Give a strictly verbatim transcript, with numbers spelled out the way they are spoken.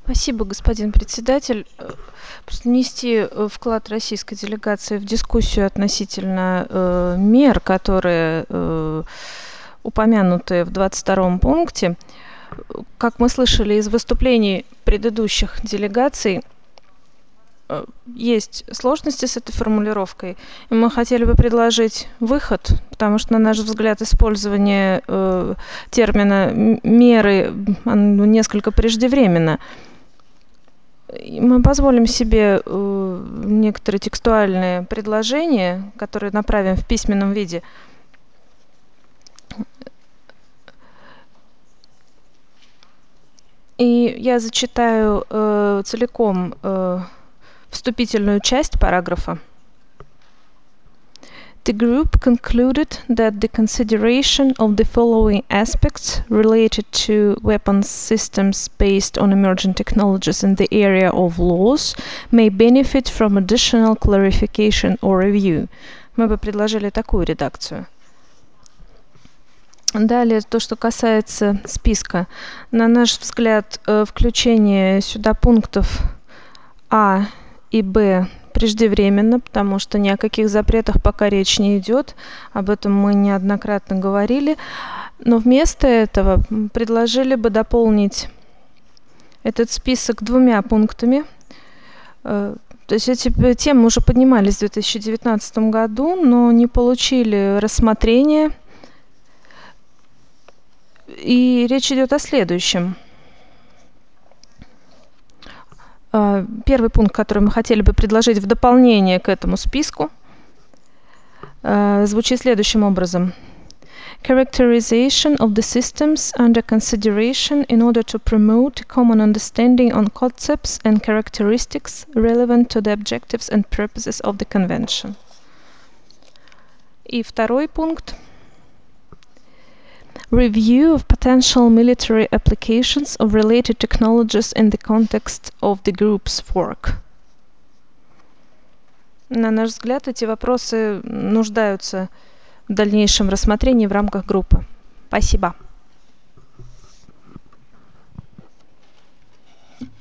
Спасибо, господин председатель. Просто внести вклад российской делегации в дискуссию относительно э, мер, которые э, упомянуты в двадцать втором пункте. Как мы слышали из выступлений предыдущих делегаций, э, есть сложности с этой формулировкой. И мы хотели бы предложить выход, потому что, на наш взгляд, использование э, термина «меры» несколько преждевременно. Мы позволим себе э, некоторые текстуальные предложения, которые направим в письменном виде. И я зачитаю э, целиком э, вступительную часть параграфа. The group concluded that the consideration of the following aspects related to weapons systems based on emerging technologies in the area of laws may benefit from additional clarification or review. Мы бы предложили такую редакцию. Далее, то, что касается списка. На наш взгляд, включение сюда пунктов А и Б преждевременно, потому что ни о каких запретах пока речь не идет. Об этом мы неоднократно говорили. Но вместо этого предложили бы дополнить этот список двумя пунктами. То есть эти темы уже поднимались в две тысячи девятнадцатом году, но не получили рассмотрения. И речь идет о следующем. Первый пункт, который мы хотели бы предложить в дополнение к этому списку, звучит следующим образом. Characterization of the systems under consideration in order to promote a common understanding on concepts and characteristics relevant to the objectives and purposes of the Convention. И второй пункт. Review of potential military applications of related technologies in the context of the group's work. На наш взгляд, эти вопросы нуждаются в дальнейшем рассмотрении в рамках группы. Спасибо.